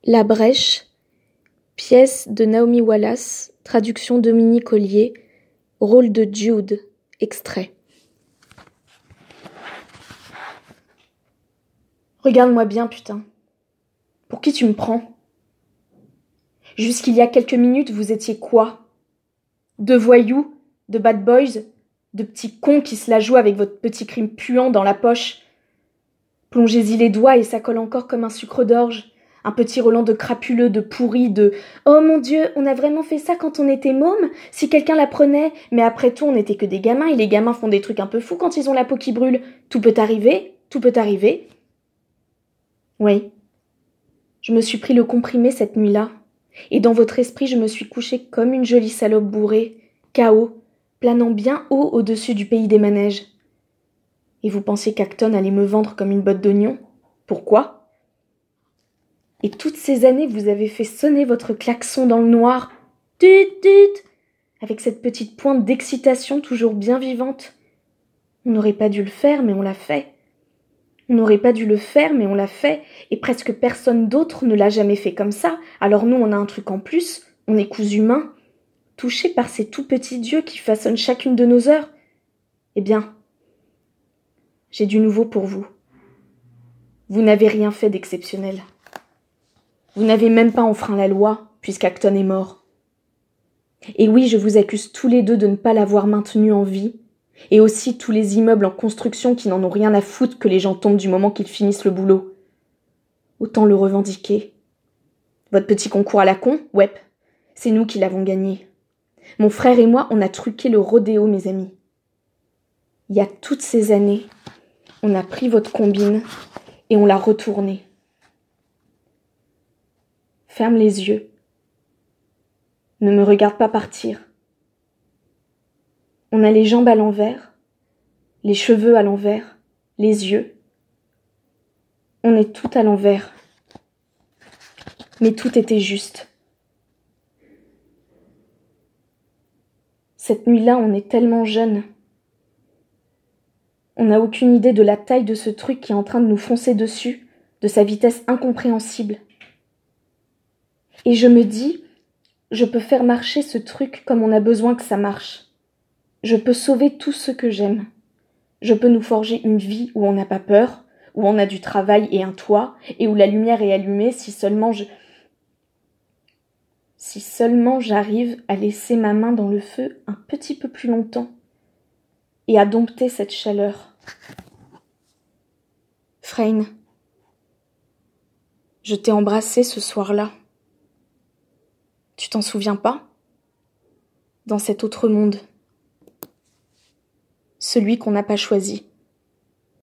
La Brèche, pièce de Naomi Wallace, traduction Dominique Ollier, rôle de Jude, extrait. Regarde-moi bien, putain. Pour qui tu me prends? Jusqu'il y a quelques minutes, vous étiez quoi? De voyous, de bad boys, de petits cons qui se la jouent avec votre petit crime puant dans la poche. Plongez-y les doigts et ça colle encore comme un sucre d'orge. Un petit Roland de crapuleux, de pourri, de « Oh mon Dieu, on a vraiment fait ça quand on était môme? Si quelqu'un la prenait, mais après tout, on n'était que des gamins et les gamins font des trucs un peu fous quand ils ont la peau qui brûle. Tout peut arriver, tout peut arriver. » Oui. Je me suis pris le comprimé cette nuit-là. Et dans votre esprit, je me suis couchée comme une jolie salope bourrée, KO, planant bien haut au-dessus du pays des manèges. Et vous pensiez qu'Acton allait me vendre comme une botte d'oignon? Pourquoi? Et toutes ces années, vous avez fait sonner votre klaxon dans le noir. Tut, tut, avec cette petite pointe d'excitation toujours bien vivante. On n'aurait pas dû le faire, mais on l'a fait. On n'aurait pas dû le faire, mais on l'a fait, et presque personne d'autre ne l'a jamais fait comme ça. Alors nous, on a un truc en plus, on est coups humains, touchés par ces tout petits dieux qui façonnent chacune de nos heures. Eh bien, j'ai du nouveau pour vous. Vous n'avez rien fait d'exceptionnel. Vous n'avez même pas enfreint la loi, puisqu'Acton est mort. Et oui, je vous accuse tous les deux de ne pas l'avoir maintenu en vie, et aussi tous les immeubles en construction qui n'en ont rien à foutre que les gens tombent du moment qu'ils finissent le boulot. Autant le revendiquer. Votre petit concours à la con, ouais, c'est nous qui l'avons gagné. Mon frère et moi, on a truqué le rodéo, mes amis. Il y a toutes ces années, on a pris votre combine et on l'a retournée. Ferme les yeux. Ne me regarde pas partir. On a les jambes à l'envers, les cheveux à l'envers, les yeux. On est tout à l'envers. Mais tout était juste. Cette nuit-là, on est tellement jeunes. On n'a aucune idée de la taille de ce truc qui est en train de nous foncer dessus, de sa vitesse incompréhensible. Et je me dis, je peux faire marcher ce truc comme on a besoin que ça marche. Je peux sauver tout ce que j'aime. Je peux nous forger une vie où on n'a pas peur, où on a du travail et un toit, et où la lumière est allumée si seulement j'arrive à laisser ma main dans le feu un petit peu plus longtemps et à dompter cette chaleur. Frayne, je t'ai embrassé ce soir-là. Tu t'en souviens pas? Dans cet autre monde. Celui qu'on n'a pas choisi.